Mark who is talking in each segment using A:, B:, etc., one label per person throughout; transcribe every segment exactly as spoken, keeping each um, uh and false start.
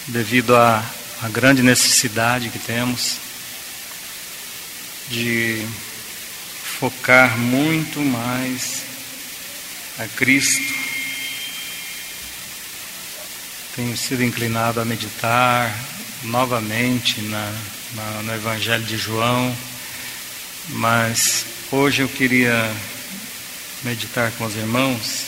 A: devido à, à grande necessidade que temos de focar muito mais a Cristo. Tenho sido inclinado a meditar novamente na, na, no Evangelho de João, mas hoje eu queria meditar com os irmãos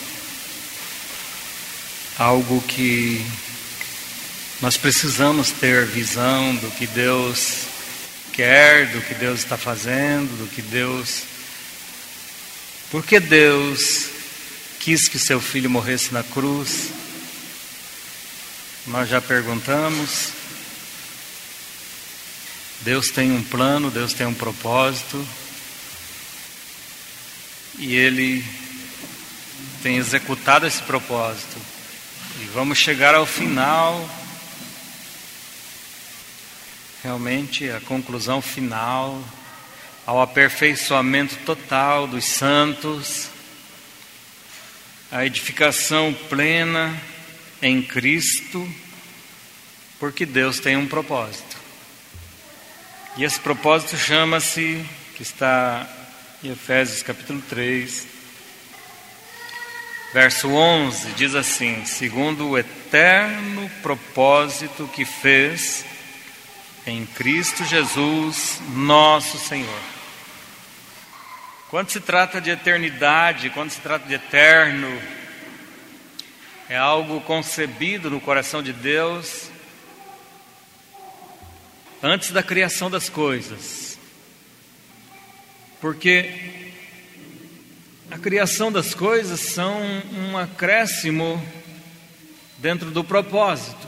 A: algo que nós precisamos ter visão do que Deus quer, do que Deus está fazendo, do que Deus... Por que Deus quis que seu Filho morresse na cruz? Nós já perguntamos. Deus tem um plano, Deus tem um propósito, e Ele tem executado esse propósito. E vamos chegar ao final, realmente a conclusão final, ao aperfeiçoamento total dos santos, a edificação plena em Cristo, porque Deus tem um propósito. E esse propósito chama-se, que está em Efésios capítulo três, verso onze, diz assim: segundo o eterno propósito que fez em Cristo Jesus, nosso Senhor. Quando se trata de eternidade, quando se trata de eterno, é algo concebido no coração de Deus antes da criação das coisas. Porque a criação das coisas são um acréscimo dentro do propósito.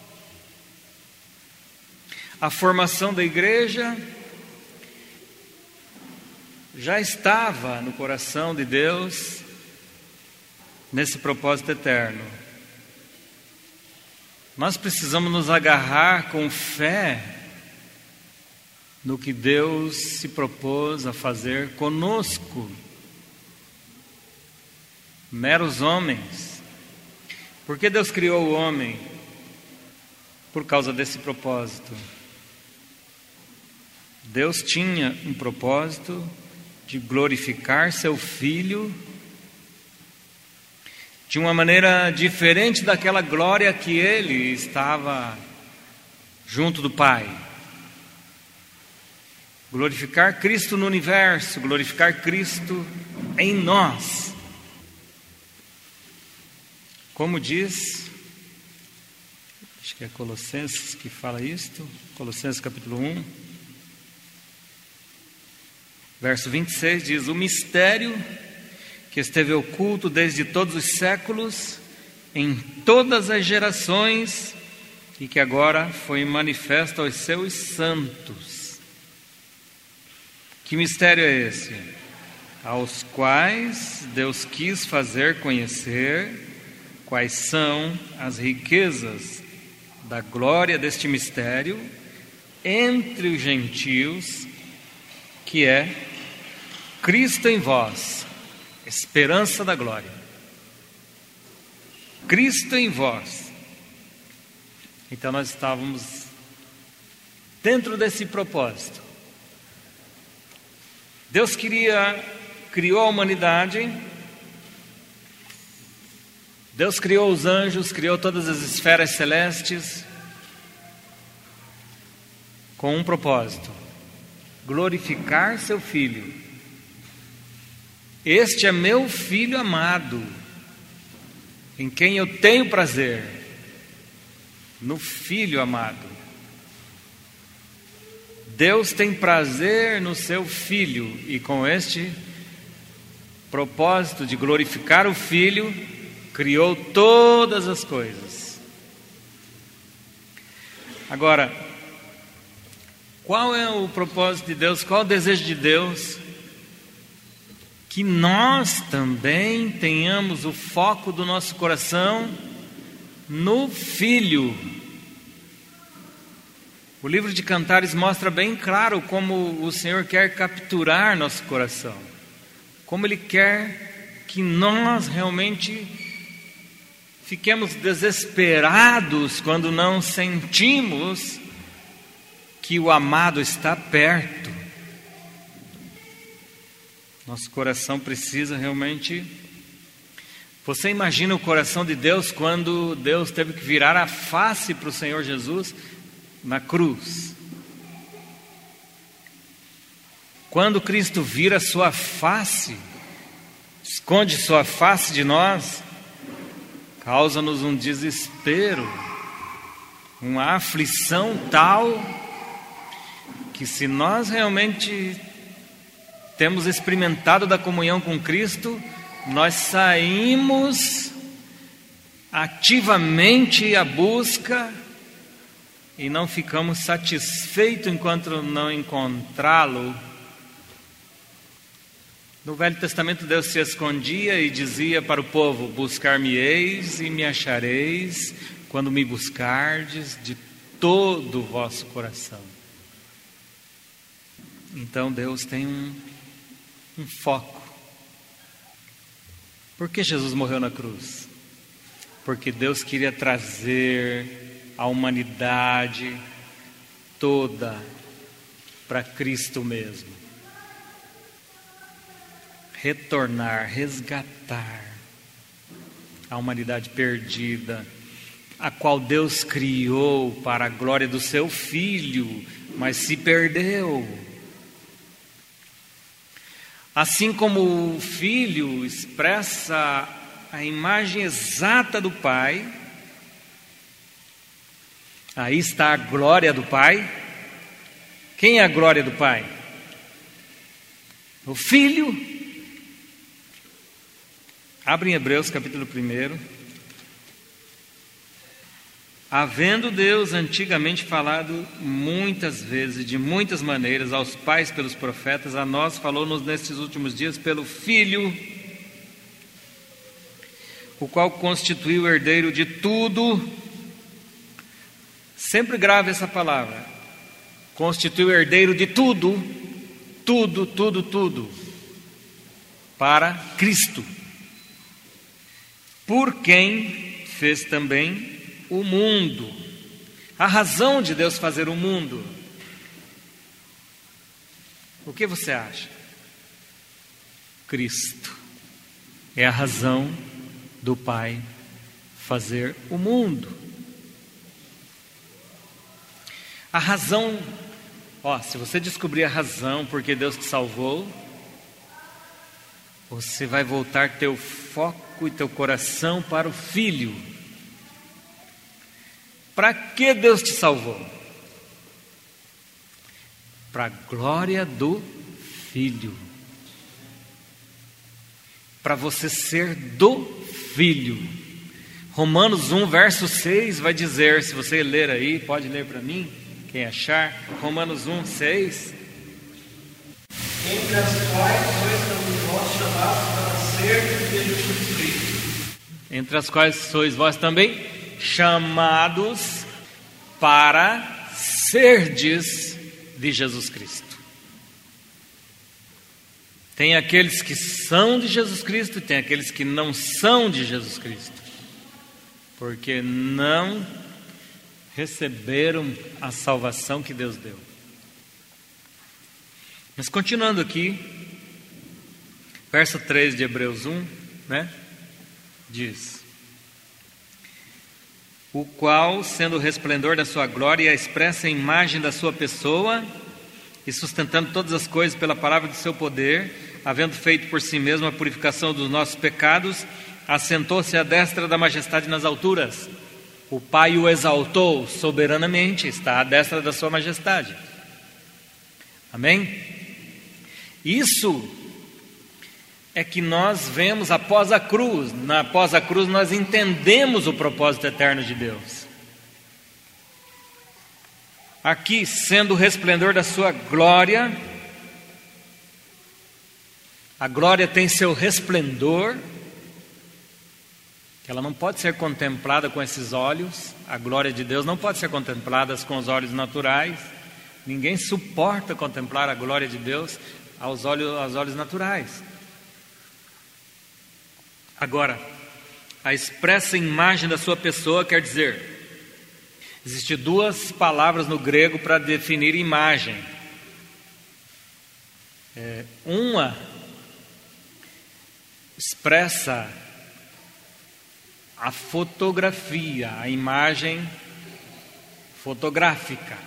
A: A formação da igreja já estava no coração de Deus nesse propósito eterno. Nós precisamos nos agarrar com fé no que Deus se propôs a fazer conosco, meros homens. Por que Deus criou o homem? Por causa desse propósito. Deus tinha um propósito de glorificar seu Filho de uma maneira diferente daquela glória que ele estava junto do Pai. Glorificar Cristo no universo, glorificar Cristo em nós. Como diz, acho que é Colossenses que fala isto, Colossenses capítulo um, verso vinte e seis, diz: o mistério que esteve oculto desde todos os séculos, em todas as gerações, e que agora foi manifesto aos seus santos. Que mistério é esse? Aos quais Deus quis fazer conhecer quais são as riquezas da glória deste mistério entre os gentios, que é Cristo em vós, esperança da glória. Cristo em vós. Então nós estávamos dentro desse propósito. Deus queria, criou a humanidade, Deus criou os anjos, criou todas as esferas celestes com um propósito: glorificar seu Filho. Este é meu Filho amado, em quem eu tenho prazer. No Filho amado. Deus tem prazer no seu Filho, e com este propósito de glorificar o Filho, criou todas as coisas. Agora, qual é o propósito de Deus? Qual é o desejo de Deus? Que nós também tenhamos o foco do nosso coração no Filho. O livro de Cantares mostra bem claro como o Senhor quer capturar nosso coração, como Ele quer que nós realmente fiquemos desesperados quando não sentimos que o amado está perto. Nosso coração precisa realmente... Você imagina o coração de Deus quando Deus teve que virar a face para o Senhor Jesus na cruz. Quando Cristo vira sua face, esconde sua face de nós, causa-nos um desespero, uma aflição tal, que se nós realmente temos experimentado da comunhão com Cristo, nós saímos ativamente à busca e não ficamos satisfeitos enquanto não encontrá-lo. No Velho Testamento, Deus se escondia e dizia para o povo: buscar-me-eis e me achareis, quando me buscardes de todo o vosso coração. Então Deus tem um, um foco. Por que Jesus morreu na cruz? Porque Deus queria trazer a humanidade toda para Cristo mesmo. Retornar, resgatar a humanidade perdida, a qual Deus criou para a glória do seu Filho, mas se perdeu. Assim como o Filho expressa a imagem exata do Pai, aí está a glória do Pai. Quem é a glória do Pai? O Filho. Abre em Hebreus capítulo um. Havendo Deus antigamente falado muitas vezes, de muitas maneiras, aos pais pelos profetas, a nós falou-nos nestes últimos dias pelo Filho, o qual constituiu o herdeiro de tudo. Sempre grave essa palavra. Constituiu o herdeiro de tudo, tudo, tudo, tudo, para Cristo, por quem fez também o mundo. A razão de Deus fazer o mundo, o que você acha? Cristo é a razão do Pai fazer o mundo. A razão, ó, se você descobrir a razão porque Deus te salvou, você vai voltar teu foco e teu coração para o Filho. Para que Deus te salvou? Para a glória do Filho. Para você ser do Filho. Romanos um, verso seis vai dizer, se você ler aí, pode ler para mim, quem achar. Romanos um, seis.
B: Entre as quais sois também vós chamados para ser de Jesus Cristo.
A: Entre as quais sois vós também chamados para serdes de Jesus Cristo. Tem aqueles que são de Jesus Cristo e tem aqueles que não são de Jesus Cristo, porque não receberam a salvação que Deus deu. Mas continuando aqui, verso três de Hebreus um, né? Diz: o qual, sendo o resplendor da sua glória e a expressa imagem da sua pessoa, e sustentando todas as coisas pela palavra do seu poder, havendo feito por si mesmo a purificação dos nossos pecados, assentou-se à destra da majestade nas alturas. O Pai o exaltou soberanamente, está à destra da sua majestade. Amém? Isso é que nós vemos após a cruz. Na, após a cruz nós entendemos o propósito eterno de Deus. Aqui, sendo o resplendor da sua glória, a glória tem seu resplendor, que ela não pode ser contemplada com esses olhos. A glória de Deus não pode ser contemplada com os olhos naturais. Ninguém suporta contemplar a glória de Deus aos olhos, aos olhos naturais. Agora,
C: a expressa imagem da sua pessoa, quer dizer, existem duas palavras no grego para definir imagem. É, uma expressa a fotografia, a imagem fotográfica.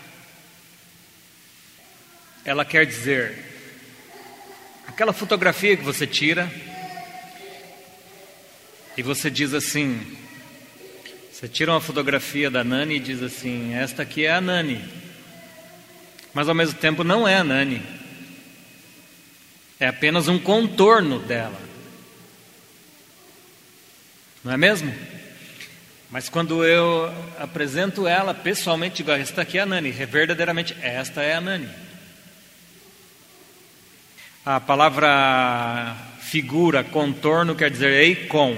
C: Ela quer dizer aquela fotografia que você tira e você diz assim, você tira uma fotografia da Nani e diz assim, esta aqui é a Nani, mas ao mesmo tempo não é a Nani, é apenas um contorno dela, não é mesmo? Mas quando eu apresento ela pessoalmente, digo, esta aqui é a Nani, verdadeiramente esta é a Nani. A palavra figura, contorno, quer dizer eikon.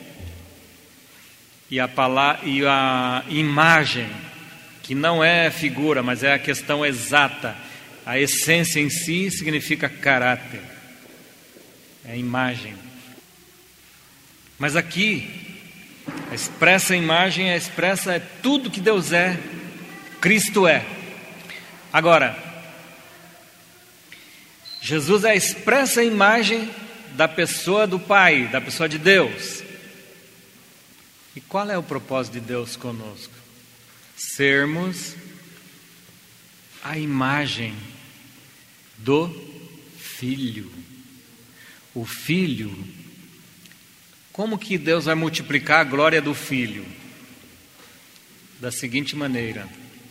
C: E a, palavra, e a imagem, que não é figura, mas é a questão exata. A essência em si significa caráter. É imagem. Mas aqui, a expressa imagem, a expressa é tudo que Deus é, Cristo é. Agora, Jesus é a expressa imagem da pessoa do Pai, da pessoa de Deus. E qual é o propósito de Deus conosco? Sermos a imagem do Filho. O Filho, como que Deus vai multiplicar a glória do Filho? Da seguinte maneira,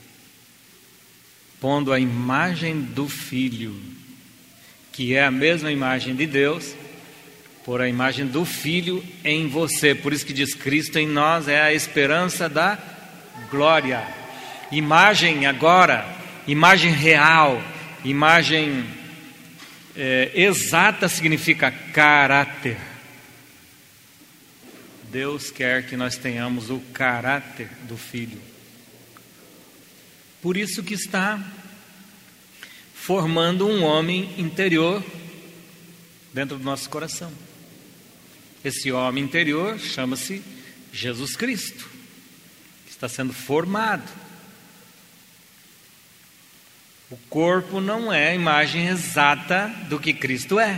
C: pondo a imagem do Filho, que é a mesma imagem de Deus, por a imagem do Filho em você. Por isso que diz, Cristo em nós é a esperança da glória. Imagem agora, imagem real, imagem é, exata significa caráter. Deus quer que nós tenhamos o caráter do Filho. Por isso que está formando um homem interior dentro do nosso coração. Esse homem interior chama-se Jesus Cristo, que está sendo formado. O corpo não é a imagem exata do que Cristo é,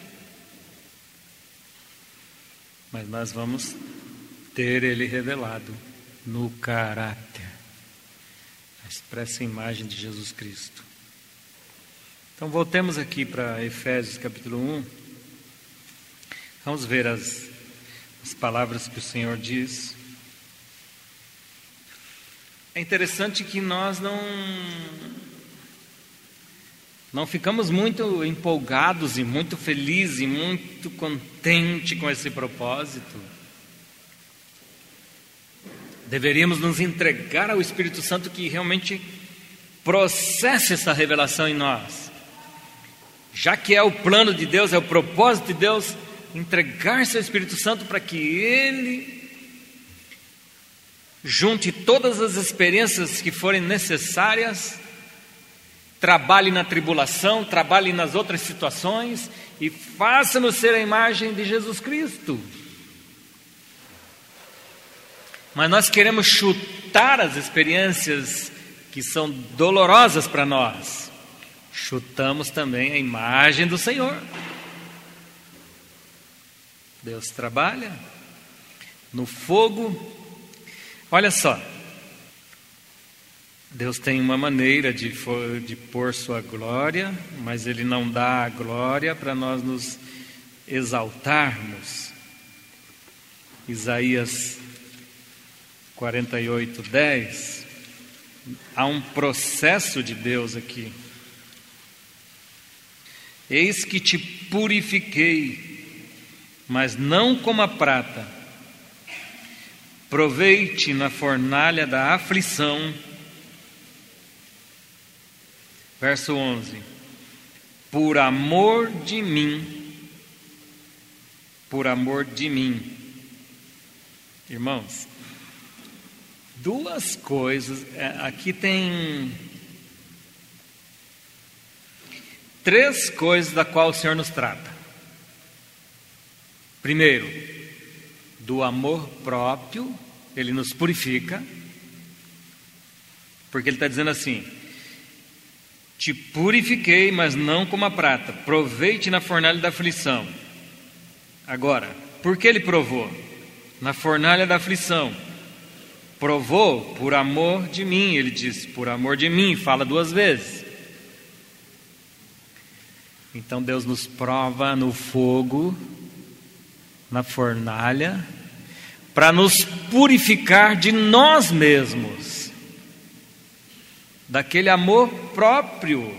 C: mas nós vamos ter Ele revelado no caráter, a expressa imagem de Jesus Cristo. Então voltemos aqui para Efésios capítulo um. Vamos ver as, as palavras que o Senhor diz. É interessante que nós não, não ficamos muito empolgados e muito felizes e muito contentes com esse propósito. Deveríamos nos entregar ao Espírito Santo que realmente processe essa revelação em nós. Já que é o plano de Deus, é o propósito de Deus, entregar-se ao Espírito Santo para que Ele junte todas as experiências que forem necessárias, trabalhe na tribulação, trabalhe nas outras situações e faça-nos ser a imagem de Jesus Cristo. Mas nós queremos chutar as experiências que são dolorosas para nós. Chutamos também a imagem do Senhor. Deus trabalha no fogo. Olha só, Deus tem uma maneira de, de pôr sua glória, mas Ele não dá a glória para nós nos exaltarmos. Isaías quarenta e oito, dez. Há um processo de Deus aqui. Eis que te purifiquei, mas não como a prata. Provei-te na fornalha da aflição. Verso onze. Por amor de mim, por amor de mim. Irmãos, duas coisas, aqui tem três coisas da qual o Senhor nos trata. Primeiro, do amor próprio, Ele nos purifica, porque Ele está dizendo assim: te purifiquei, mas não como a prata, provei-te na fornalha da aflição. Agora, por que Ele provou? Na fornalha da aflição. Provou por amor de mim, Ele diz, por amor de mim, fala duas vezes. Então Deus nos prova no fogo, na fornalha, para nos purificar de nós mesmos, daquele amor próprio,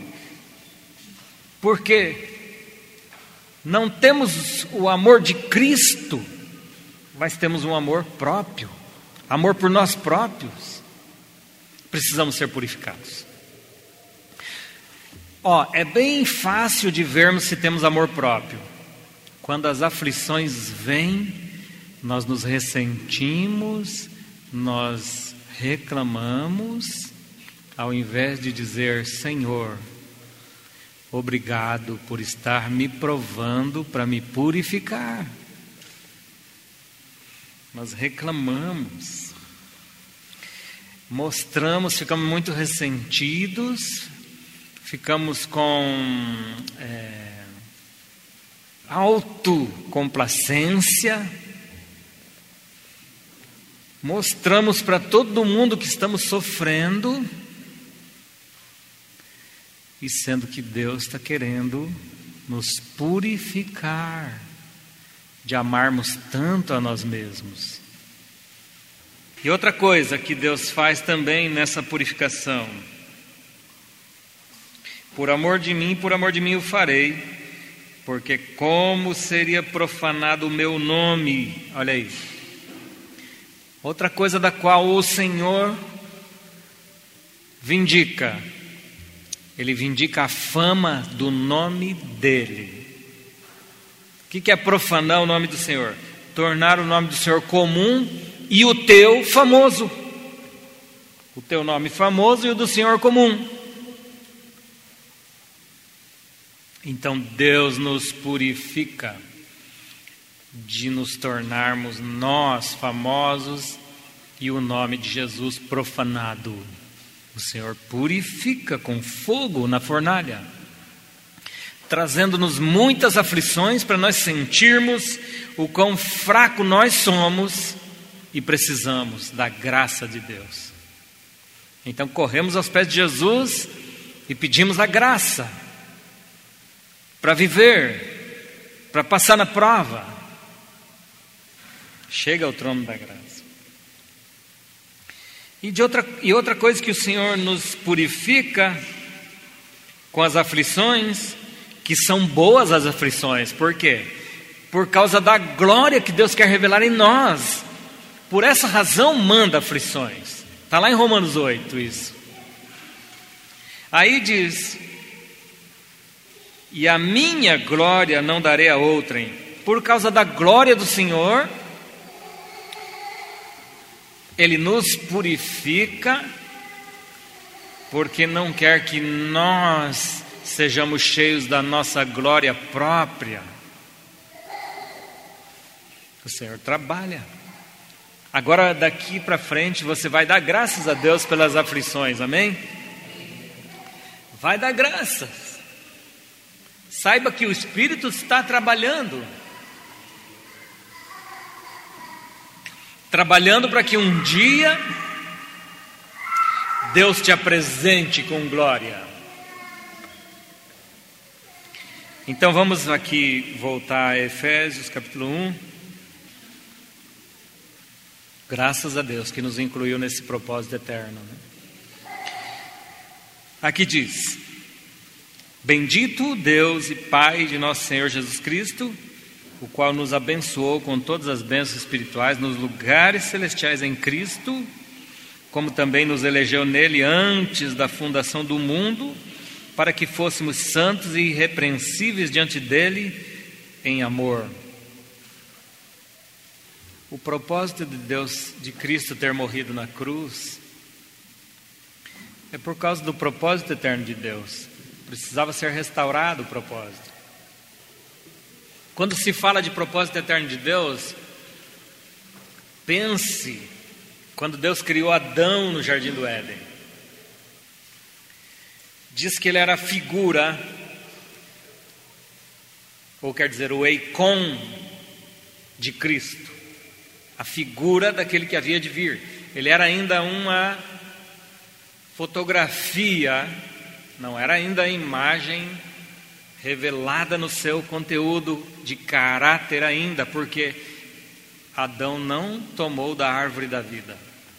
C: porque não temos o amor de Cristo, mas temos um amor próprio, amor por nós próprios. Precisamos ser purificados. Ó, é bem fácil de vermos se temos amor próprio. Quando as aflições vêm, nós nos ressentimos, nós reclamamos, ao invés de dizer: Senhor, obrigado por estar me provando para me purificar. Nós reclamamos, mostramos, ficamos muito ressentidos, ficamos com é, autocomplacência, mostramos para todo mundo que estamos sofrendo, e sendo que Deus está querendo nos purificar de amarmos tanto a nós mesmos. E outra coisa que Deus faz também nessa purificação: por amor de mim, por amor de mim o farei, porque como seria profanado o meu nome. Olha aí. Outra coisa da qual o Senhor vindica. Ele vindica a fama do nome dele. O que é profanar o nome do Senhor? Tornar o nome do Senhor comum e o teu famoso. O teu nome famoso e o do Senhor comum. Então Deus nos purifica de nos tornarmos nós famosos e o nome de Jesus profanado. O Senhor purifica com fogo na fornalha, trazendo-nos muitas aflições para nós sentirmos o quão fraco nós somos e precisamos da graça de Deus. Então corremos aos pés de Jesus e pedimos a graça para viver, para passar na prova. Chega ao trono da graça. E, de outra, e outra coisa que o Senhor nos purifica com as aflições, que são boas as aflições. Por quê? Por causa da glória que Deus quer revelar em nós. Por essa razão manda aflições. Está lá em Romanos oito isso. Aí diz: e a minha glória não darei a outrem. Por causa da glória do Senhor, Ele nos purifica, porque não quer que nós sejamos cheios da nossa glória própria. O Senhor trabalha. Agora daqui para frente você vai dar graças a Deus pelas aflições, amém? Vai dar graças. Saiba que o Espírito está trabalhando. Trabalhando para que um dia Deus te apresente com glória. Então vamos aqui voltar a Efésios capítulo um. Graças a Deus que nos incluiu nesse propósito eterno, né? Aqui diz: bendito Deus e Pai de nosso Senhor Jesus Cristo, o qual nos abençoou com todas as bênçãos espirituais nos lugares celestiais em Cristo, como também nos elegeu nele antes da fundação do mundo, para que fôssemos santos e irrepreensíveis diante dele em amor. O propósito de Deus, de Cristo ter morrido na cruz, é por causa do propósito eterno de Deus. Precisava ser restaurado o propósito. Quando se fala de propósito eterno de Deus, Pense, quando Deus criou Adão no Jardim do Éden, diz que ele era a figura, ou quer dizer, o eikon de Cristo, a figura daquele que havia de vir. Ele era ainda uma fotografia, não era ainda a imagem revelada no seu conteúdo de caráter ainda, porque Adão não tomou da árvore da vida.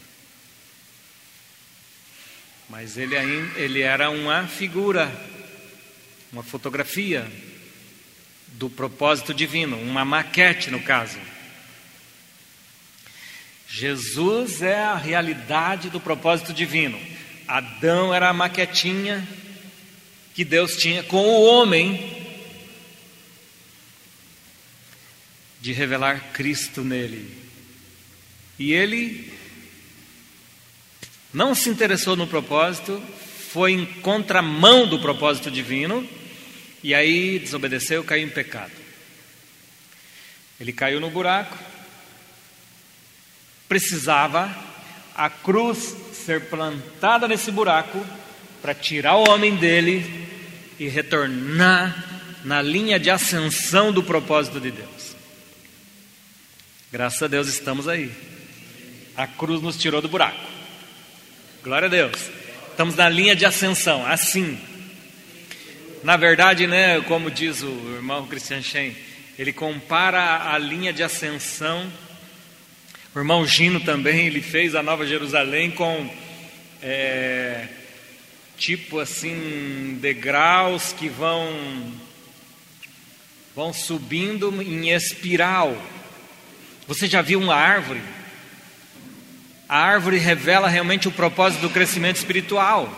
C: Mas ele, ainda, ele era uma figura, uma fotografia do propósito divino, uma maquete no caso. Jesus é a realidade do propósito divino. Adão era a maquetinha que Deus tinha com o homem de revelar Cristo nele. E ele não se interessou no propósito, foi em contramão do propósito divino, e aí desobedeceu, caiu em pecado. Ele caiu no buraco, precisava a cruz ser plantada nesse buraco para tirar o homem dele e retornar na linha de ascensão do propósito de Deus. Graças a Deus estamos aí. A cruz nos tirou do buraco. Glória a Deus. Estamos na linha de ascensão, assim. Na verdade, né, como diz o irmão Christian Shen, ele compara a linha de ascensão. O irmão Gino também, ele fez a Nova Jerusalém com é, tipo assim, degraus que vão, vão subindo em espiral. Você já viu uma árvore? A árvore revela realmente o propósito do crescimento espiritual.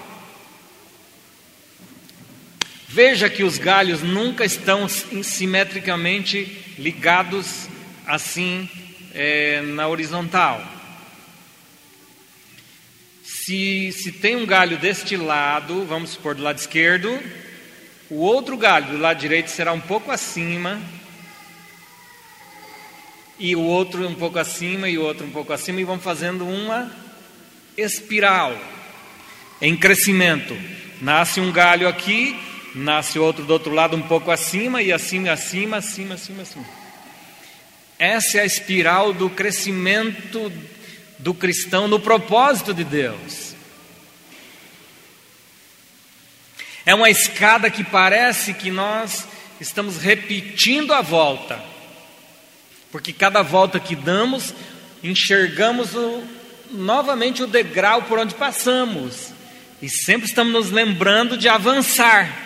C: Veja que os galhos nunca estão simetricamente ligados assim é, na horizontal. Se, se tem um galho deste lado, vamos supor do lado esquerdo, o outro galho do lado direito será um pouco acima, e o outro um pouco acima, e o outro um pouco acima, e vão fazendo uma espiral em crescimento. Nasce um galho aqui, nasce outro do outro lado um pouco acima, e acima, acima, acima, acima, acima. Essa é a espiral do crescimento do cristão no propósito de Deus. É uma escada que parece que nós estamos repetindo a volta, porque cada volta que damos, enxergamos o, novamente o degrau por onde passamos, e sempre estamos nos lembrando de avançar.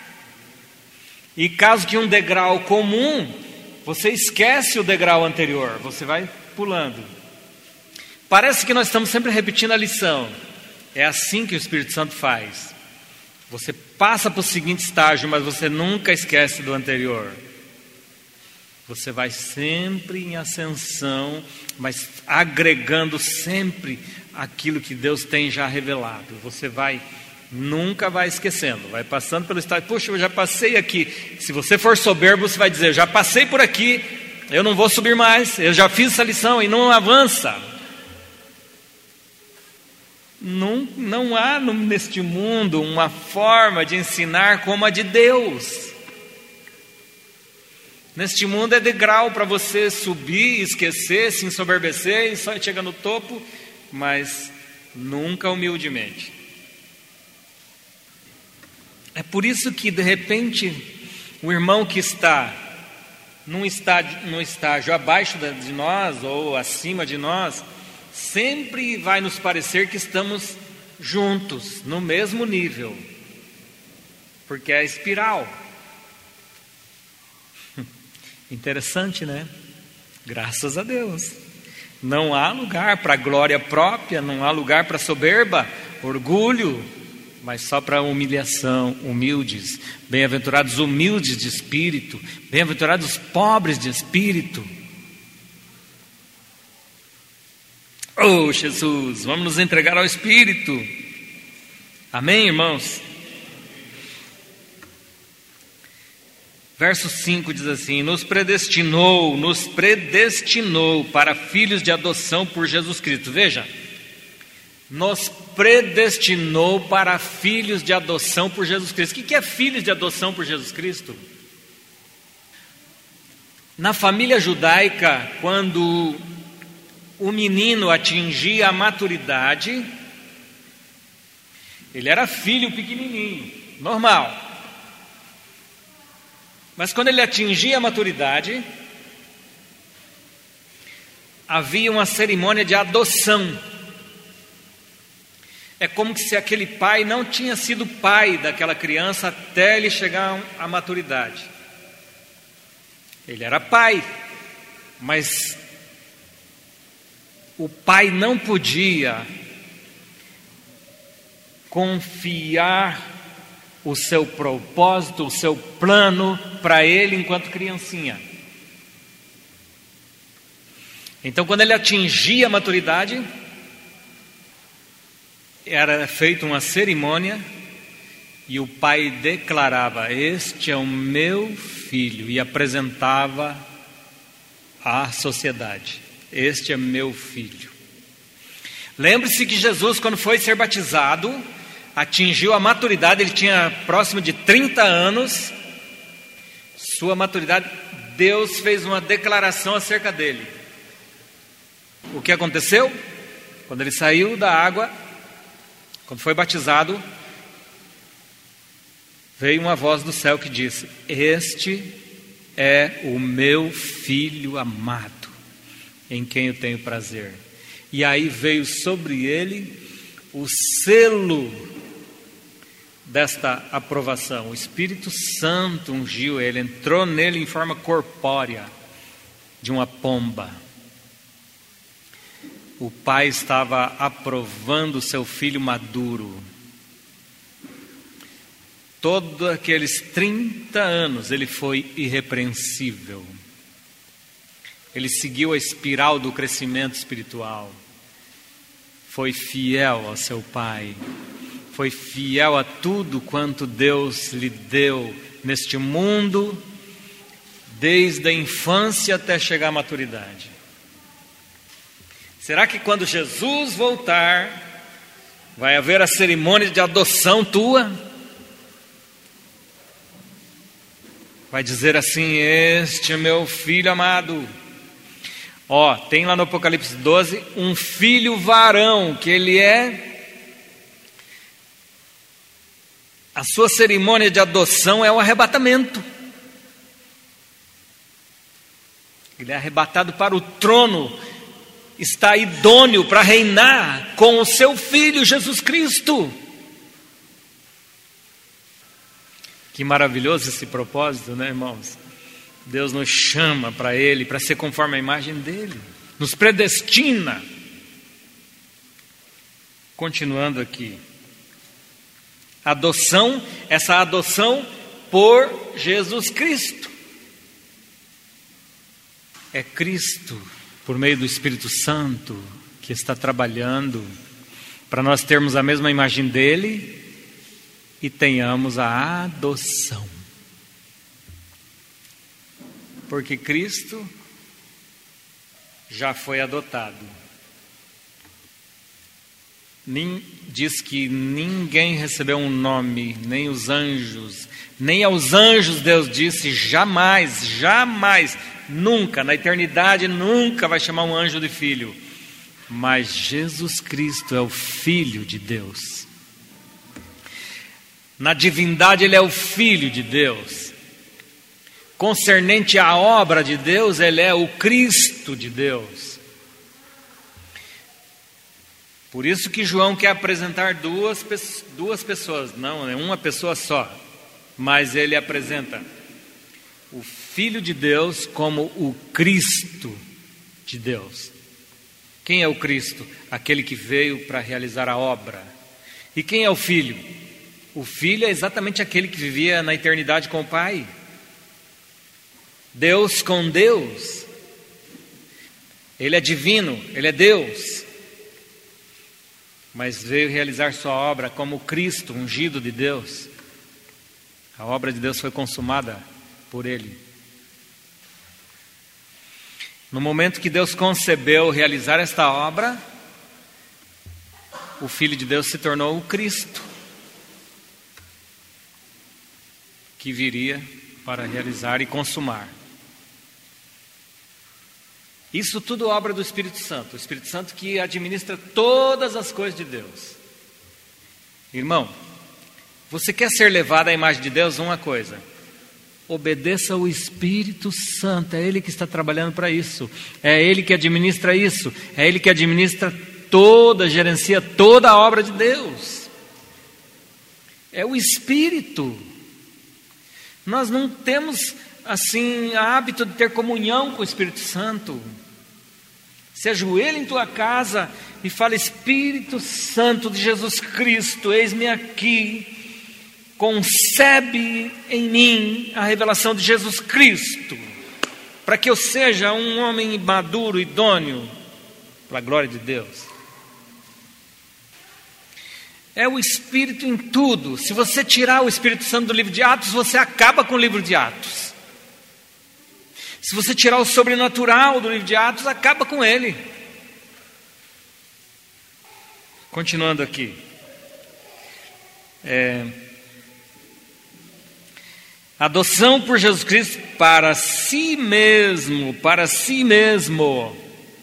C: E caso que um degrau comum, você esquece o degrau anterior, você vai pulando. Parece que nós estamos sempre repetindo a lição. É assim que o Espírito Santo faz. Você passa para o seguinte estágio, mas você nunca esquece do anterior. Você vai sempre em ascensão, mas agregando sempre aquilo que Deus tem já revelado. Você vai, nunca vai esquecendo, vai passando pelo estágio. Puxa, eu já passei aqui. Se você for soberbo, você vai dizer, eu já passei por aqui, eu não vou subir mais, eu já fiz essa lição, e não avança. Não, não há neste mundo uma forma de ensinar como a de Deus. Neste mundo é degrau para você subir, esquecer, se ensoberbecer e só chegar no topo, mas nunca humildemente. É por isso que de repente o irmão que está num estágio, num estágio abaixo de nós ou acima de nós, sempre vai nos parecer que estamos juntos, no mesmo nível, porque é a espiral. Interessante, né? Graças a Deus. Não há lugar para glória própria, não há lugar para soberba, orgulho, mas só para humilhação, humildes. Bem-aventurados humildes de espírito, bem-aventurados pobres de espírito. Oh, Jesus, vamos nos entregar ao Espírito. Amém, irmãos? Verso cinco diz assim: nos predestinou, nos predestinou para filhos de adoção por Jesus Cristo. Veja, nos predestinou para filhos de adoção por Jesus Cristo. O que é filhos de adoção por Jesus Cristo? Na família judaica, quando o menino atingia a maturidade, ele era filho pequenininho, normal. Mas quando ele atingia a maturidade, havia uma cerimônia de adoção. É como se aquele pai não tinha sido pai daquela criança até ele chegar à maturidade. Ele era pai, mas o pai não podia confiar o seu propósito, o seu plano para ele enquanto criancinha. Então, quando ele atingia a maturidade, era feita uma cerimônia e o pai declarava: este é o meu filho, e apresentava à sociedade: este é meu filho. Lembre-se que Jesus, quando foi ser batizado, atingiu a maturidade. Ele tinha próximo de trinta anos. Sua maturidade, Deus fez uma declaração acerca dele. O que aconteceu? Quando ele saiu da água, quando foi batizado, veio uma voz do céu que disse: este é o meu filho amado, em quem eu tenho prazer. E aí veio sobre ele o selo desta aprovação. O Espírito Santo ungiu ele, entrou nele em forma corpórea de uma pomba. O pai estava aprovando o seu filho maduro. Todos aqueles trinta anos ele foi irrepreensível. Ele seguiu a espiral do crescimento espiritual. Foi fiel ao seu pai. Foi fiel a tudo quanto Deus lhe deu neste mundo, desde a infância até chegar à maturidade. Será que quando Jesus voltar, vai haver a cerimônia de adoção tua? Vai dizer assim: este é meu filho amado. Ó, tem lá no Apocalipse doze, um filho varão, que ele é... A sua cerimônia de adoção é o arrebatamento. Ele é arrebatado para o trono, está idôneo para reinar com o seu filho Jesus Cristo. Que maravilhoso esse propósito, né, irmãos? Deus nos chama para Ele, para ser conforme a imagem dEle, nos predestina. Continuando aqui, adoção, essa adoção por Jesus Cristo. É Cristo, por meio do Espírito Santo, que está trabalhando para nós termos a mesma imagem dEle e tenhamos a adoção. Porque Cristo já foi adotado. Nem, diz que ninguém recebeu um nome, nem os anjos, nem aos anjos Deus disse: jamais, jamais, nunca, na eternidade nunca vai chamar um anjo de filho. Mas Jesus Cristo é o Filho de Deus. Na divindade Ele é o Filho de Deus. Concernente à obra de Deus, Ele é o Cristo de Deus. Por isso que João quer apresentar duas, duas pessoas, não é uma pessoa só, mas ele apresenta o Filho de Deus como o Cristo de Deus. Quem é o Cristo? Aquele que veio para realizar a obra. E quem é o Filho? O Filho é exatamente aquele que vivia na eternidade com o Pai. Deus com Deus. Ele é divino, Ele é Deus. Mas veio realizar sua obra como Cristo, ungido de Deus. A obra de Deus foi consumada por Ele. No momento que Deus concebeu realizar esta obra, o Filho de Deus se tornou o Cristo, que viria para realizar e consumar. Isso tudo obra do Espírito Santo, o Espírito Santo que administra todas as coisas de Deus. Irmão, você quer ser levado à imagem de Deus? Uma coisa: obedeça ao Espírito Santo, é Ele que está trabalhando para isso, é Ele que administra isso, é Ele que administra toda, gerencia toda a obra de Deus. É o Espírito. Nós não temos assim hábito de ter comunhão com o Espírito Santo. Se ajoelha em tua casa e fala: Espírito Santo de Jesus Cristo, eis-me aqui, concebe em mim a revelação de Jesus Cristo, para que eu seja um homem maduro, idôneo, para a glória de Deus. É o Espírito em tudo. Se você tirar o Espírito Santo do livro de Atos, você acaba com o livro de Atos. Se você tirar o sobrenatural do livro de Atos, acaba com ele. Continuando aqui. É, adoção por Jesus Cristo para si mesmo, para si mesmo.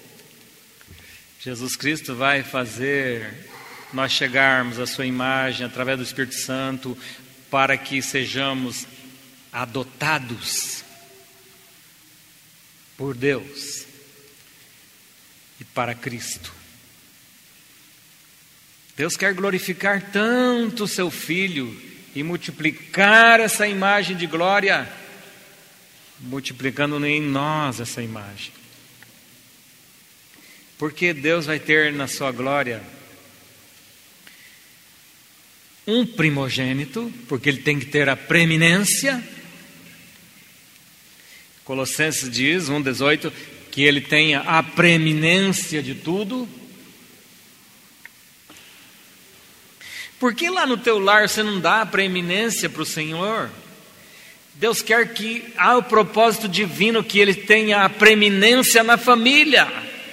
C: Jesus Cristo vai fazer nós chegarmos à sua imagem através do Espírito Santo, para que sejamos adotados por Deus e para Cristo. Deus quer glorificar tanto o seu Filho e multiplicar essa imagem de glória, multiplicando em nós essa imagem. Porque Deus vai ter na sua glória um primogênito, porque Ele tem que ter a preeminência. Colossenses diz, um dezoito, que Ele tenha a preeminência de tudo. Por que lá no teu lar você não dá a preeminência para o Senhor? Deus quer que, há o propósito divino, que Ele tenha a preeminência na família.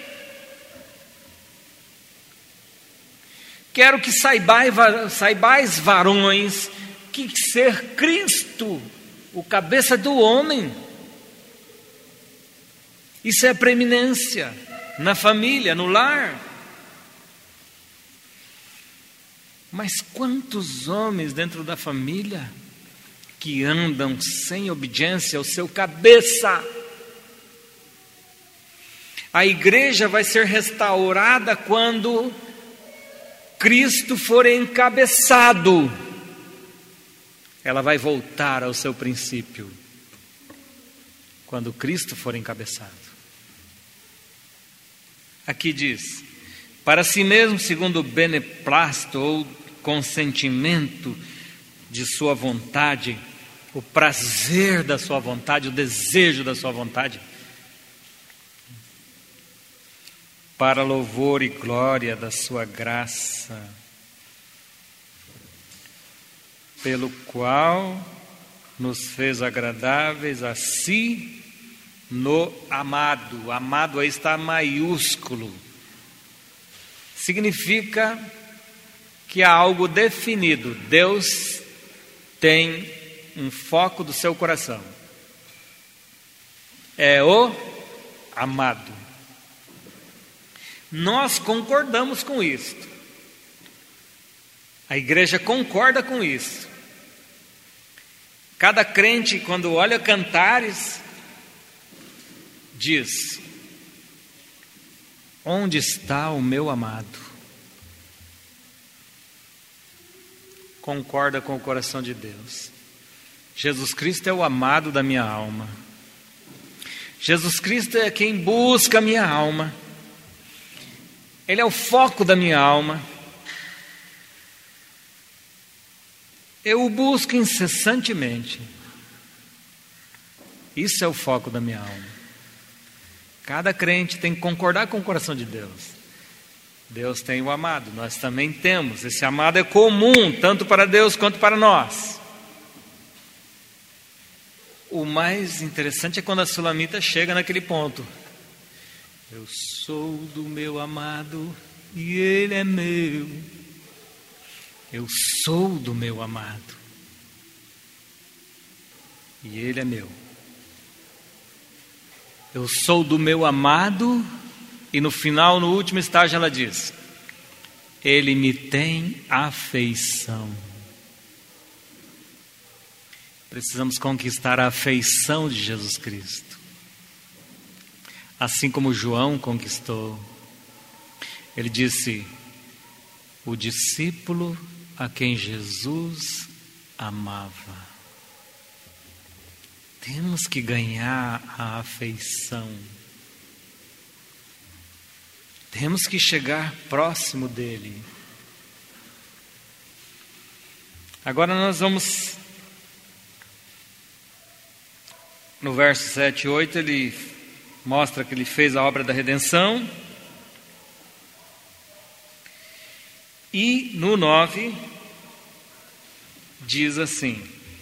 C: Quero que saibais, saibais varões, que ser Cristo, o cabeça do homem, isso é preeminência na família, no lar. Mas quantos homens dentro da família que andam sem obediência ao seu cabeça? A igreja vai ser restaurada quando Cristo for encabeçado. Ela vai voltar ao seu princípio quando Cristo for encabeçado. Aqui diz: para si mesmo, segundo o beneplácito ou consentimento de sua vontade, o prazer da sua vontade, o desejo da sua vontade, para louvor e glória da sua graça, pelo qual nos fez agradáveis a si no amado. Amado aí está maiúsculo. Significa que há algo definido. Deus tem um foco do seu coração. É o amado. Nós concordamos com isso. A igreja concorda com isso. Cada crente, quando olha Cantares, diz: onde está o meu amado? Concorda com o coração de Deus. Jesus Cristo é o amado da minha alma. Jesus Cristo é quem busca a minha alma. Ele é o foco da minha alma. Eu o busco incessantemente. Isso é o foco da minha alma. Cada crente tem que concordar com o coração de Deus. Deus tem o amado, nós também temos. Esse amado é comum, tanto para Deus quanto para nós. o mais interessante é quando a Sulamita chega naquele ponto. Eu sou do meu amado e ele é meu. Eu sou do meu amado e ele é meu. Eu sou do meu amado e no final, no último estágio, ela diz: ele me tem afeição. Precisamos conquistar a afeição de Jesus Cristo. Assim como João conquistou. Ele disse: o discípulo a quem Jesus amava. Temos que ganhar a afeição. Temos que chegar próximo dele. Agora nós vamos, no verso sete e oito, ele mostra que ele fez a obra da redenção. E no nove, diz assim: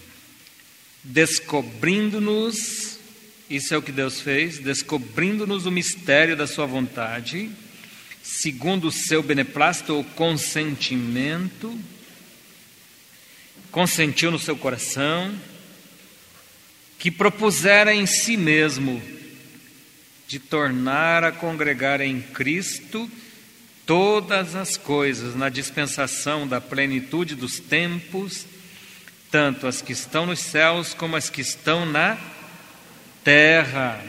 C: descobrindo-nos, isso é o que Deus fez, descobrindo-nos o mistério da sua vontade, segundo o seu beneplácito ou consentimento, consentiu no seu coração, que propusera em si mesmo de tornar a congregar em Cristo todas as coisas na dispensação da plenitude dos tempos, tanto as que estão nos céus como as que estão na terra.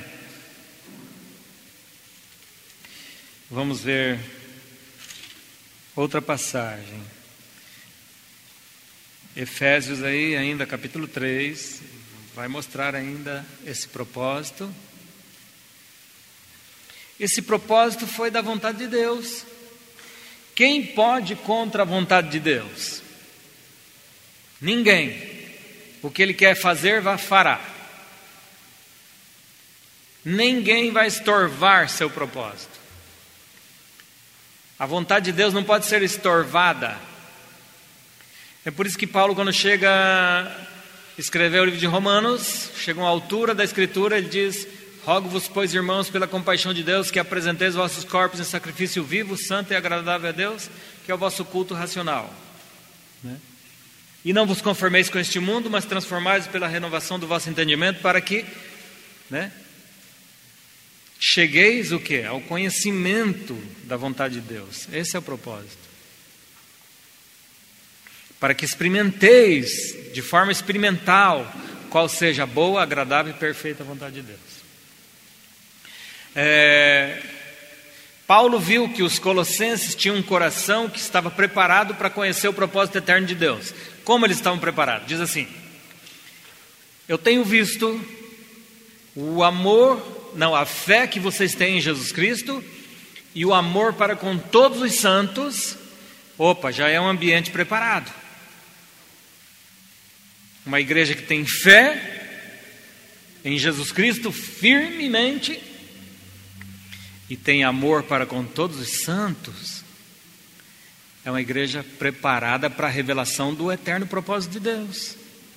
C: Vamos ver outra passagem. Efésios aí, ainda capítulo três, vai mostrar ainda esse propósito. Esse propósito foi da vontade de Deus. Quem pode contra a vontade de Deus? Ninguém. O que Ele quer fazer, vai fará. Ninguém vai estorvar seu propósito. A vontade de Deus não pode ser estorvada. É por isso que Paulo, quando chega a escrever o livro de Romanos, chega a uma altura da Escritura, ele diz: rogo-vos, pois, irmãos, pela compaixão de Deus, que apresenteis vossos corpos em sacrifício vivo, santo e agradável a Deus, que é o vosso culto racional. Né? E não vos conformeis com este mundo, mas transformai-vos pela renovação do vosso entendimento, para que, né, chegueis o quê? Ao conhecimento da vontade de Deus. Esse é o propósito. Para que experimenteis de forma experimental qual seja a boa, agradável e perfeita vontade de Deus. É, Paulo viu que os colossenses tinham um coração que estava preparado para conhecer o propósito eterno de Deus. Como eles estavam preparados? Diz assim: eu tenho visto o amor, não, a fé que vocês têm em Jesus Cristo e o amor para com todos os santos. Opa, já é um ambiente preparado. Uma igreja que tem fé em Jesus Cristo firmemente e tem amor para com todos os santos, é uma igreja preparada para a revelação do eterno propósito de Deus.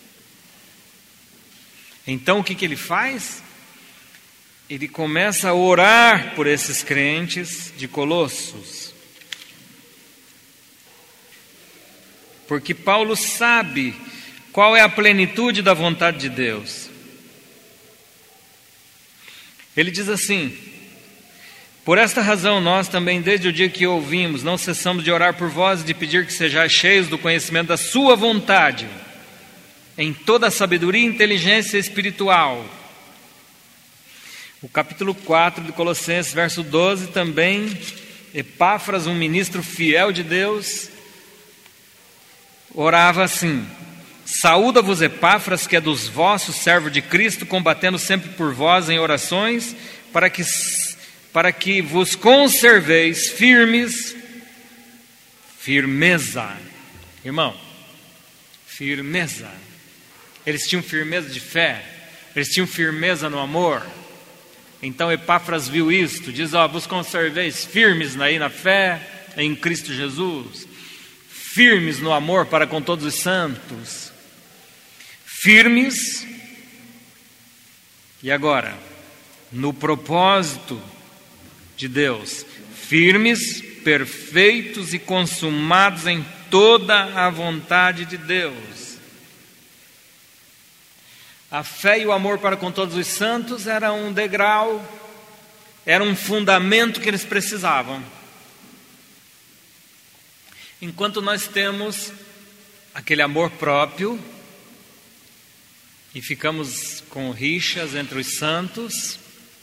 C: Então o que, que ele faz? Ele começa a orar por esses crentes de Colossos, porque Paulo sabe qual é a plenitude da vontade de Deus. Ele diz assim: por esta razão nós também, desde o dia que ouvimos, não cessamos de orar por vós e de pedir que sejais cheios do conhecimento da sua vontade, em toda a sabedoria e inteligência espiritual. O capítulo quatro de Colossenses, verso doze, também, Epáfras, um ministro fiel de Deus, orava assim: saúda-vos Epáfras, que é dos vossos, servo de Cristo, combatendo sempre por vós em orações, para que, para que vos conserveis firmes. Firmeza, irmão, firmeza. Eles tinham firmeza de fé, eles tinham firmeza no amor. Então Epáfras viu isto, diz: ó, vos conserveis firmes aí na fé em Cristo Jesus, firmes no amor para com todos os santos, firmes E agora, no propósito de Deus, firmes, perfeitos e consumados em toda a vontade de Deus. A fé e o amor para com todos os santos era um degrau, era um fundamento que eles precisavam. Enquanto nós temos aquele amor próprio e ficamos com rixas entre os santos,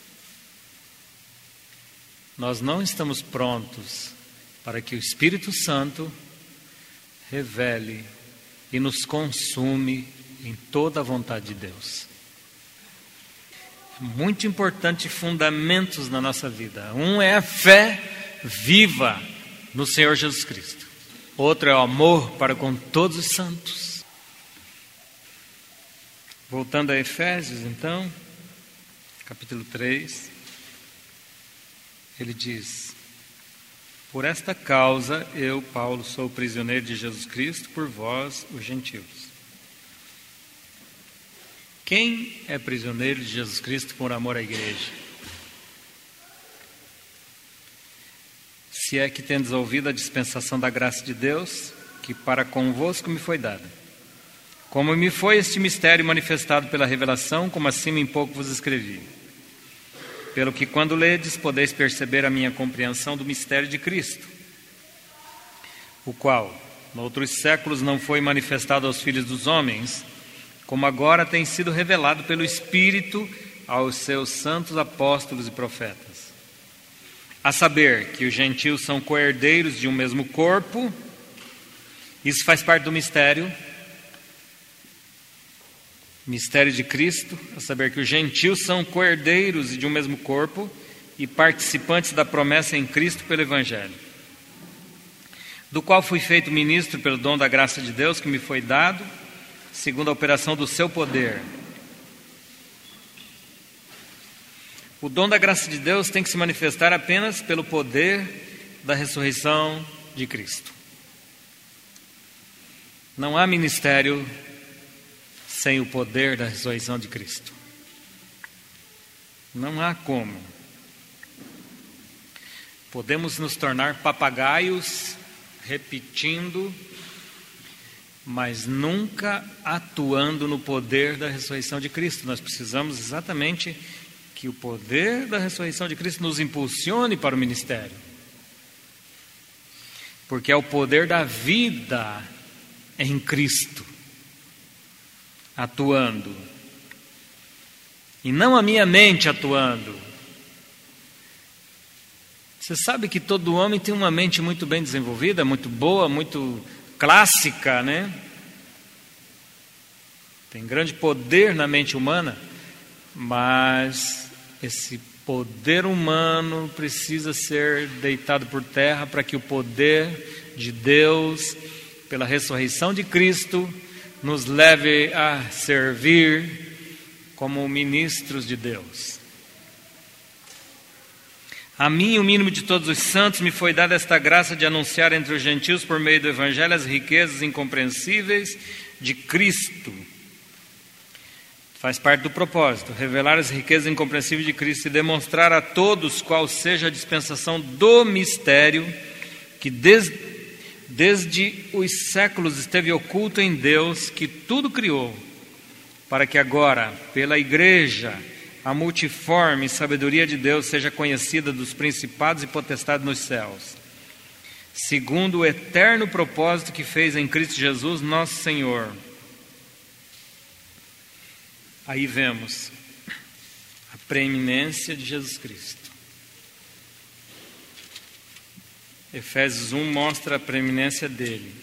C: nós não estamos prontos para que o Espírito Santo revele e nos consume em toda a vontade de Deus. É muito importante fundamentos na nossa vida. Um é a fé viva no Senhor Jesus Cristo. Outro é o amor para com todos os santos. Voltando a Efésios, então, capítulo três, ele diz: por esta causa eu, Paulo, sou prisioneiro de Jesus Cristo por vós, os gentios. Quem é prisioneiro de Jesus Cristo por amor à igreja? Se é que tendes ouvido a dispensação da graça de Deus, que para convosco me foi dada. Como me foi este mistério manifestado pela revelação, como acima em pouco vos escrevi. Pelo que quando ledes, podeis perceber a minha compreensão do mistério de Cristo, o qual, noutros séculos, não foi manifestado aos filhos dos homens, como agora tem sido revelado pelo Espírito aos seus santos apóstolos e profetas. A saber, que os gentios são co-herdeiros de um mesmo corpo. Isso faz parte do mistério. Mistério de Cristo, a saber que os gentios são co-herdeiros de um mesmo corpo e participantes da promessa em Cristo pelo Evangelho, do qual fui feito ministro pelo dom da graça de Deus que me foi dado, segundo a operação do seu poder. O dom da graça de Deus tem que se manifestar apenas pelo poder da ressurreição de Cristo. Não há ministério sem o poder da ressurreição de Cristo. Não há como. Podemos nos tornar papagaios repetindo, mas nunca atuando no poder da ressurreição de Cristo. Nós precisamos exatamente que o poder da ressurreição de Cristo nos impulsione para o ministério. Porque é o poder da vida em Cristo atuando, e não a minha mente atuando. Você sabe que todo homem tem uma mente muito bem desenvolvida, muito boa, muito clássica, né? Tem grande poder na mente humana, mas esse poder humano precisa ser deitado por terra para que o poder de Deus, pela ressurreição de Cristo, nos leve a servir como ministros de Deus. A mim, o mínimo de todos os santos, me foi dada esta graça de anunciar entre os gentios, por meio do Evangelho, as riquezas incompreensíveis de Cristo. Faz parte do propósito, revelar as riquezas incompreensíveis de Cristo e demonstrar a todos qual seja a dispensação do mistério que desde Desde os séculos esteve oculto em Deus, que tudo criou, para que agora, pela Igreja, a multiforme sabedoria de Deus seja conhecida dos principados e potestades nos céus, segundo o eterno propósito que fez em Cristo Jesus, nosso Senhor. Aí vemos a preeminência de Jesus Cristo. Efésios um mostra a preeminência dele.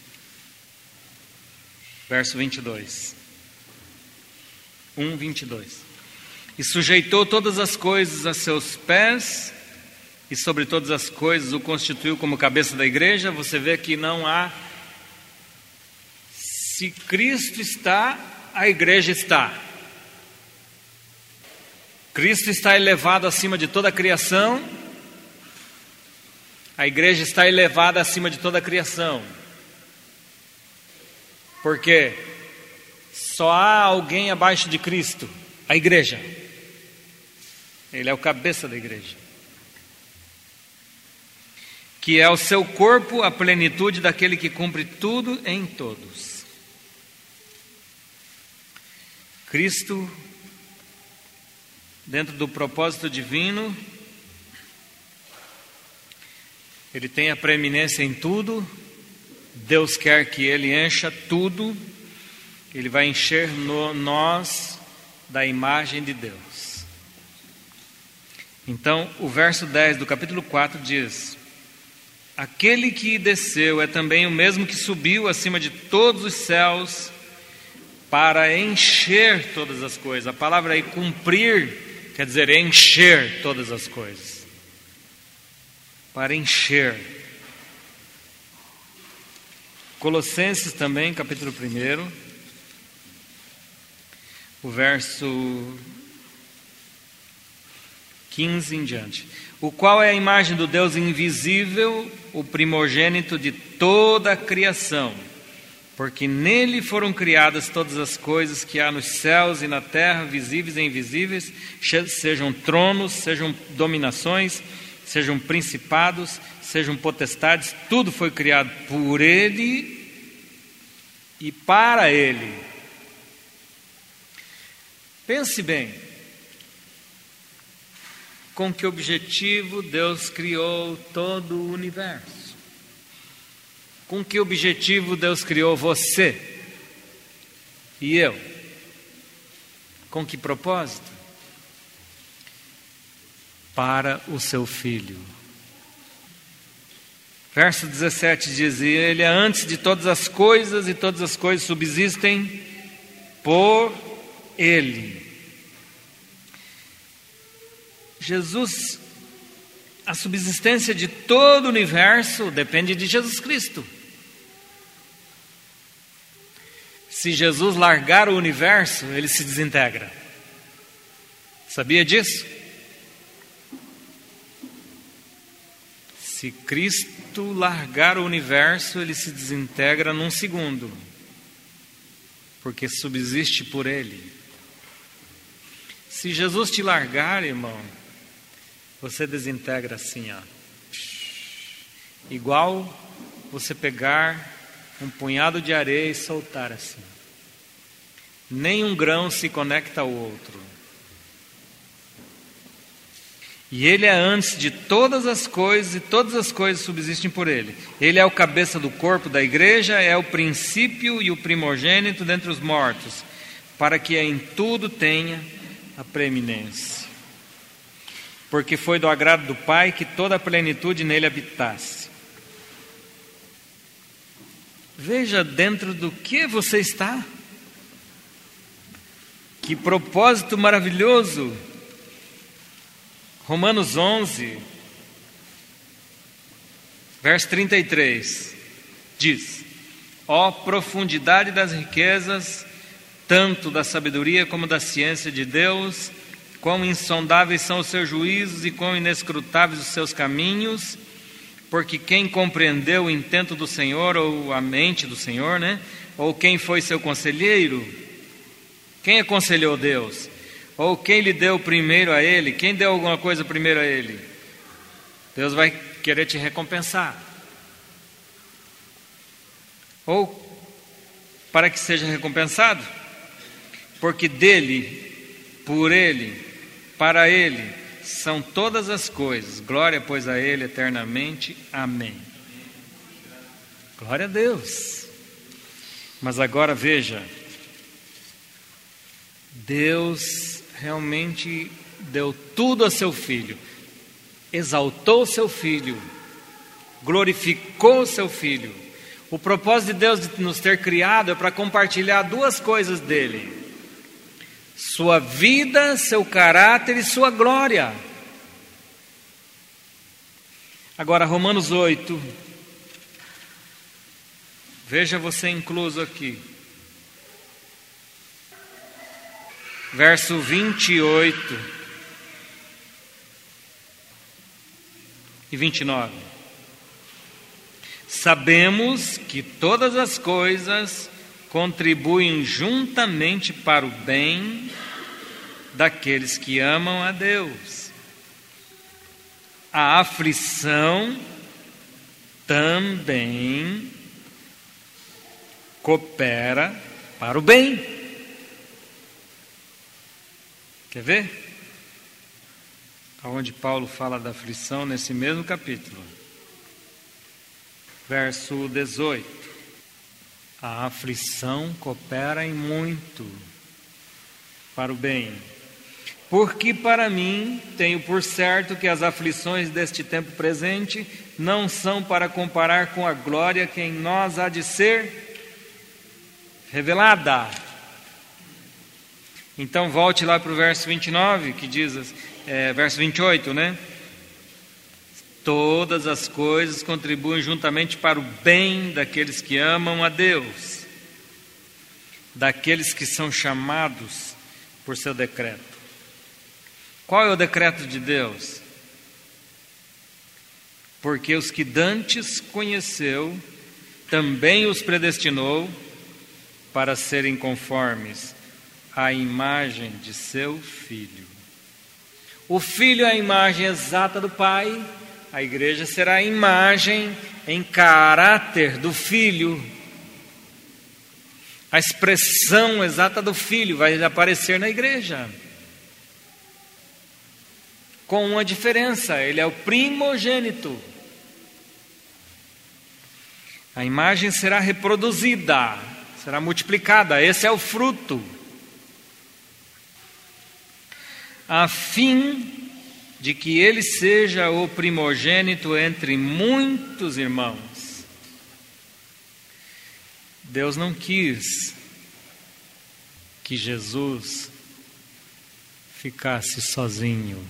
C: Verso vinte e dois. um, vinte e dois. E sujeitou todas as coisas a seus pés, e sobre todas as coisas o constituiu como cabeça da igreja. Você vê que não há... Se Cristo está, a igreja está. Cristo está elevado acima de toda a criação. A igreja está elevada acima de toda a criação. Porque só há alguém abaixo de Cristo, a igreja. Ele é o cabeça da igreja, que é o seu corpo, a plenitude daquele que cumpre tudo em todos. Cristo, dentro do propósito divino, Ele tem a preeminência em tudo. Deus quer que Ele encha tudo. Ele vai encher no, nós da imagem de Deus. Então, o verso dez do capítulo quatro diz: aquele que desceu é também o mesmo que subiu acima de todos os céus para encher todas as coisas. A palavra aí, cumprir, quer dizer encher todas as coisas. Para encher. Colossenses também, capítulo um, o verso quinze em diante. O qual é a imagem do Deus invisível, o primogênito de toda a criação, porque nele foram criadas todas as coisas que há nos céus e na terra, visíveis e invisíveis, sejam tronos, sejam dominações, sejam principados, sejam potestades, tudo foi criado por Ele e para Ele. Pense bem, com que objetivo Deus criou todo o universo? Com que objetivo Deus criou você e eu? Com que propósito? Para o seu Filho. Verso dezessete diz: e Ele é antes de todas as coisas, e todas as coisas subsistem por Ele. Jesus, a subsistência de todo o universo depende de Jesus Cristo. Se Jesus largar o universo, ele se desintegra. Sabia disso? Se Cristo largar o universo, ele se desintegra num segundo, porque subsiste por Ele. Se Jesus te largar, irmão, você desintegra assim, ó. Igual você pegar um punhado de areia e soltar assim. Nem um grão se conecta ao outro. E Ele é antes de todas as coisas, e todas as coisas subsistem por Ele. Ele é o cabeça do corpo da igreja, é o princípio e o primogênito dentre os mortos, para que em tudo tenha a preeminência. Porque foi do agrado do Pai que toda a plenitude nele habitasse. Veja dentro do que você está. Que propósito maravilhoso. Romanos onze, verso trinta e três, diz: ó profundidade das riquezas, tanto da sabedoria como da ciência de Deus, quão insondáveis são os seus juízos e quão inescrutáveis os seus caminhos, porque quem compreendeu o intento do Senhor, ou a mente do Senhor, né? Ou quem foi seu conselheiro? Quem aconselhou Deus? Ou quem lhe deu primeiro a Ele? Quem deu alguma coisa primeiro a Ele? Deus vai querer te recompensar. Ou para que seja recompensado? Porque dele, por Ele, para Ele, são todas as coisas. Glória, pois, a Ele eternamente. Amém. Glória a Deus. Mas agora veja, Deus realmente deu tudo a seu Filho, exaltou seu Filho, glorificou seu Filho. O propósito de Deus de nos ter criado é para compartilhar duas coisas dele: sua vida, seu caráter e sua glória. Agora, Romanos oito, veja você incluso aqui. Verso vinte e oito e vinte e nove. Sabemos que todas as coisas contribuem juntamente para o bem daqueles que amam a Deus, a aflição também coopera para o bem. Quer ver? Onde Paulo fala da aflição nesse mesmo capítulo. Verso dezoito. A aflição coopera em muito para o bem. Porque para mim tenho por certo que as aflições deste tempo presente não são para comparar com a glória que em nós há de ser revelada. Então volte lá para o verso vinte e nove, que diz, é, verso vinte e oito, né? Todas as coisas contribuem juntamente para o bem daqueles que amam a Deus, daqueles que são chamados por seu decreto. Qual é o decreto de Deus? Porque os que dantes conheceu, também os predestinou para serem conformes à imagem de seu Filho. O Filho é a imagem exata do Pai, a igreja será a imagem em caráter do Filho. A expressão exata do Filho vai aparecer na igreja. Com uma diferença, ele é o primogênito. A imagem será reproduzida, será multiplicada, esse é o fruto. A fim de que ele seja o primogênito entre muitos irmãos. Deus não quis que Jesus ficasse sozinho.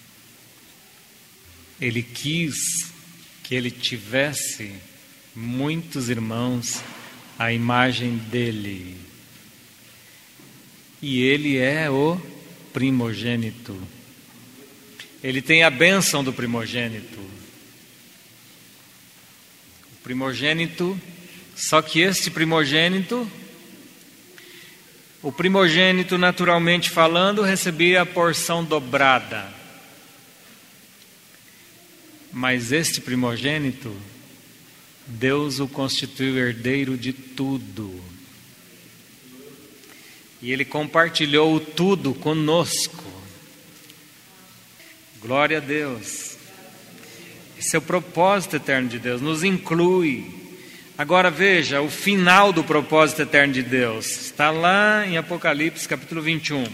C: Ele quis que ele tivesse muitos irmãos à imagem dele. E ele é o primogênito. Ele tem a bênção do primogênito. O primogênito, só que este primogênito, o primogênito naturalmente falando, recebia a porção dobrada. Mas este primogênito, Deus o constituiu herdeiro de tudo. E ele compartilhou tudo conosco. Glória a Deus. Esse é o propósito eterno de Deus, nos inclui. Agora veja, o final do propósito eterno de Deus está lá em Apocalipse capítulo vinte e um.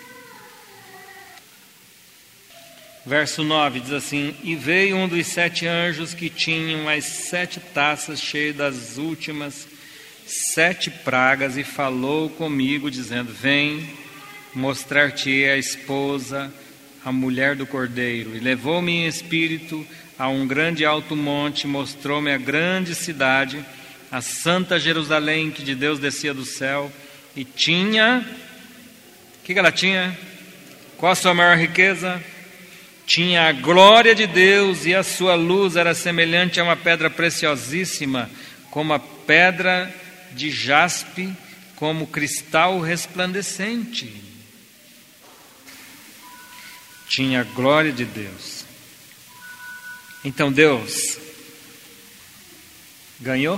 C: Verso nove diz assim: E veio um dos sete anjos que tinham as sete taças cheias das últimas sete pragas, e falou comigo, dizendo: Vem, mostrar-te a esposa, a mulher do Cordeiro. E levou-me em espírito a um grande alto monte, mostrou-me a grande cidade, a santa Jerusalém, que de Deus descia do céu, e tinha... O que, que ela tinha? Qual a sua maior riqueza? Tinha a glória de Deus, e a sua luz era semelhante a uma pedra preciosíssima, como a pedra de jaspe, como cristal resplandecente. Tinha a glória de Deus. Então Deus ganhou?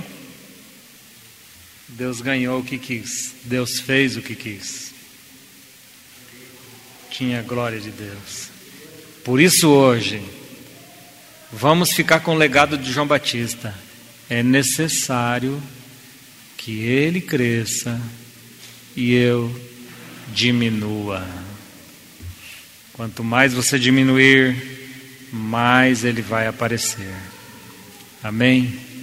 C: Deus ganhou o que quis. Deus fez o que quis. Tinha a glória de Deus. Por isso hoje, vamos ficar com o legado de João Batista. É necessário que ele cresça e eu diminua. Quanto mais você diminuir, mais ele vai aparecer. Amém?